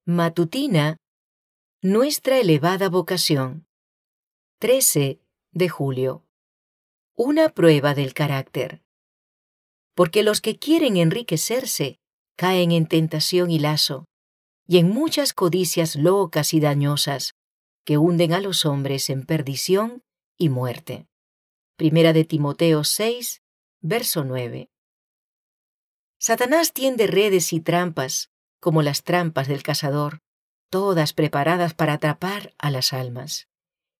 Matutina, nuestra elevada vocación. 13 de julio. Una prueba del carácter. Porque los que quieren enriquecerse caen en tentación y lazo, y en muchas codicias locas y dañosas, que hunden a los hombres en perdición y muerte. Primera de Timoteo 6, verso 9. Satanás tiende redes y trampas, como las trampas del cazador, todas preparadas para atrapar a las almas.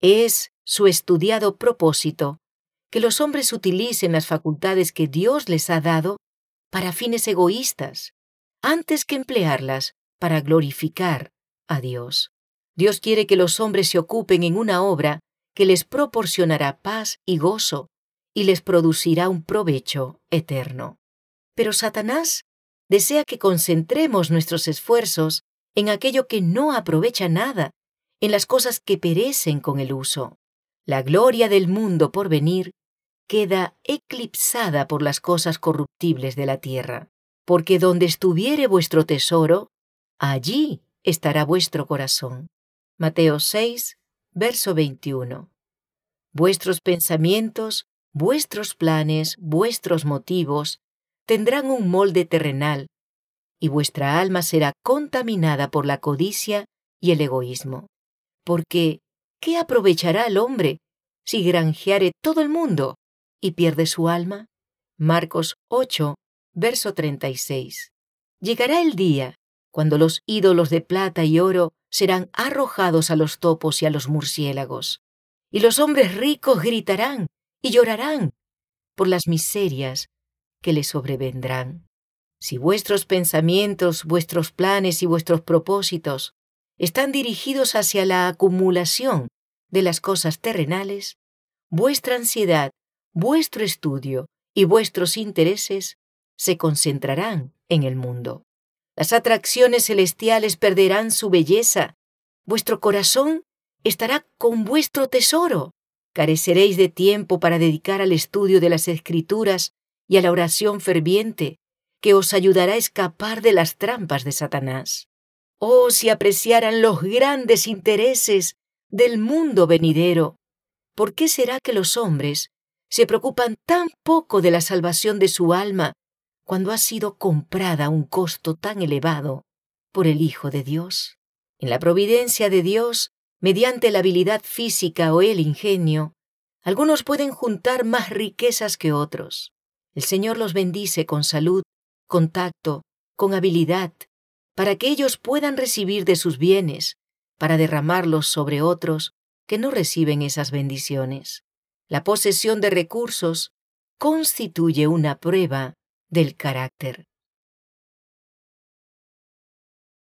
Es su estudiado propósito que los hombres utilicen las facultades que Dios les ha dado para fines egoístas, antes que emplearlas para glorificar a Dios. Dios quiere que los hombres se ocupen en una obra que les proporcionará paz y gozo y les producirá un provecho eterno. Pero Satanás desea que concentremos nuestros esfuerzos en aquello que no aprovecha nada, en las cosas que perecen con el uso. La gloria del mundo por venir queda eclipsada por las cosas corruptibles de la tierra. Porque donde estuviere vuestro tesoro, allí estará vuestro corazón. Mateo 6, verso 21. Vuestros pensamientos, vuestros planes, vuestros motivos tendrán un molde terrenal, y vuestra alma será contaminada por la codicia y el egoísmo. Porque, ¿qué aprovechará el hombre si granjeare todo el mundo y pierde su alma? Marcos 8, verso 36. Llegará el día cuando los ídolos de plata y oro serán arrojados a los topos y a los murciélagos, y los hombres ricos gritarán y llorarán por las miserias que les sobrevendrán. Si vuestros pensamientos, vuestros planes y vuestros propósitos están dirigidos hacia la acumulación de las cosas terrenales, vuestra ansiedad, vuestro estudio y vuestros intereses se concentrarán en el mundo. Las atracciones celestiales perderán su belleza. Vuestro corazón estará con vuestro tesoro. Careceréis de tiempo para dedicar al estudio de las Escrituras y a la oración ferviente, que os ayudará a escapar de las trampas de Satanás. Oh, si apreciaran los grandes intereses del mundo venidero, ¿por qué será que los hombres se preocupan tan poco de la salvación de su alma cuando ha sido comprada a un costo tan elevado por el Hijo de Dios? En la providencia de Dios, mediante la habilidad física o el ingenio, algunos pueden juntar más riquezas que otros. El Señor los bendice con salud, con tacto, con habilidad, para que ellos puedan recibir de sus bienes, para derramarlos sobre otros que no reciben esas bendiciones. La posesión de recursos constituye una prueba del carácter.